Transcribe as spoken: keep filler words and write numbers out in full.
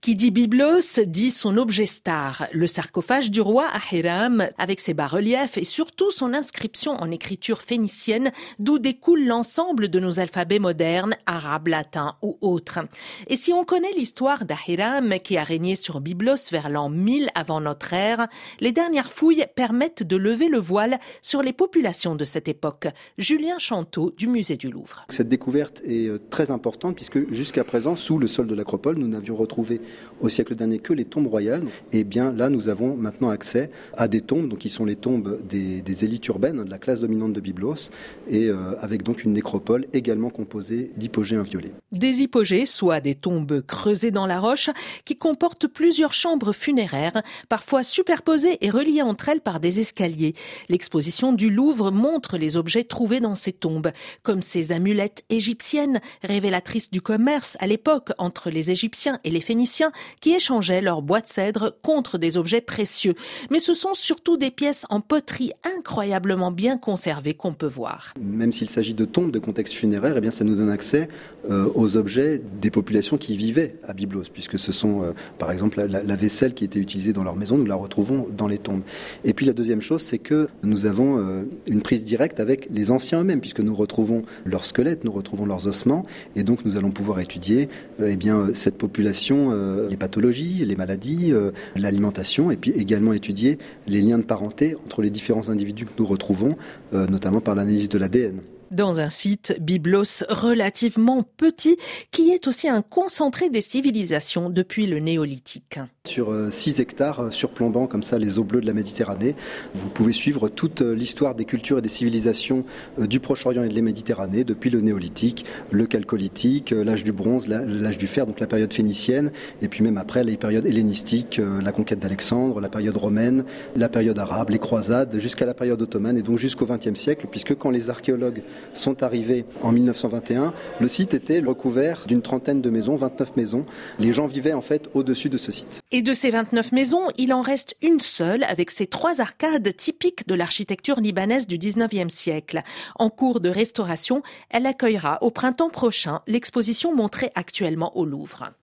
Qui dit byblos dit son objet star, le sarcophage du roi Ahiram avec ses bas-reliefs et surtout son inscription en écriture phénicienne d'où découle l'ensemble de nos alphabets modernes, arabes, latins ou autres. Et si on connaît l'histoire d'Ahiram qui a régné sur Byblos vers l'an mille avant notre ère, les dernières fouilles permettent de lever le voile sur les populations de cette époque. Julien Chanteau du musée du Louvre. Cette découverte est très importante puisque jusqu'à présent, sous le sol de l'acropole, nous n'avions retrouvé au siècle dernier que les tombes royales. Et bien là, nous avons maintenant accès à des tombes, donc qui sont les tombes des, des élites urbaines, de la classe dominante de Byblos, et euh, avec donc une nécropole également composée d'hypogées inviolées. Des hypogées, soit des tombes creusées dans la roche, qui comportent plusieurs chambres funéraires, parfois superposées et reliées entre elles par des escaliers. L'exposition du Louvre montre les objets trouvés dans ces tombes, comme ces amulettes égyptiennes, révélatrices du commerce à l'époque entre les Égyptiens et les Phéniciens, qui échangeaient leurs bois de cèdre contre des objets précieux. Mais ce sont surtout des pièces en poterie incroyablement bien conservées qu'on peut voir. Même s'il s'agit de tombes de contexte funéraire, eh bien ça nous donne accès euh, aux objets des populations qui vivaient à Byblos, puisque ce sont euh, par exemple la, la vaisselle qui était utilisée dans leur maison, nous la retrouvons dans les tombes. Et puis la deuxième chose, c'est que nous avons euh, une prise directe avec les anciens eux-mêmes, puisque nous retrouvons leurs squelettes, nous retrouvons leurs ossements, et donc nous allons pouvoir étudier euh, eh bien, cette population, euh, les pathologies, les maladies, euh, l'alimentation, et puis également étudier les liens de parenté entre les différents individus que nous retrouvons, euh, notamment par l'analyse de l'A D N. Dans un site Byblos relativement petit, qui est aussi un concentré des civilisations depuis le néolithique. Sur six hectares, surplombant comme ça les eaux bleues de la Méditerranée, vous pouvez suivre toute l'histoire des cultures et des civilisations du Proche-Orient et de la Méditerranée, depuis le néolithique, le chalcolithique, l'âge du bronze, l'âge du fer, donc la période phénicienne, et puis même après les périodes hellénistiques, la conquête d'Alexandre, la période romaine, la période arabe, les croisades, jusqu'à la période ottomane et donc jusqu'au vingtième siècle, puisque quand les archéologues sont arrivés en mille neuf cent vingt et un, le site était recouvert d'une trentaine de maisons, vingt-neuf maisons. Les gens vivaient en fait au-dessus de ce site. Et de ces vingt-neuf maisons, il en reste une seule avec ses trois arcades typiques de l'architecture libanaise du dix-neuvième siècle. En cours de restauration, elle accueillera au printemps prochain l'exposition montrée actuellement au Louvre.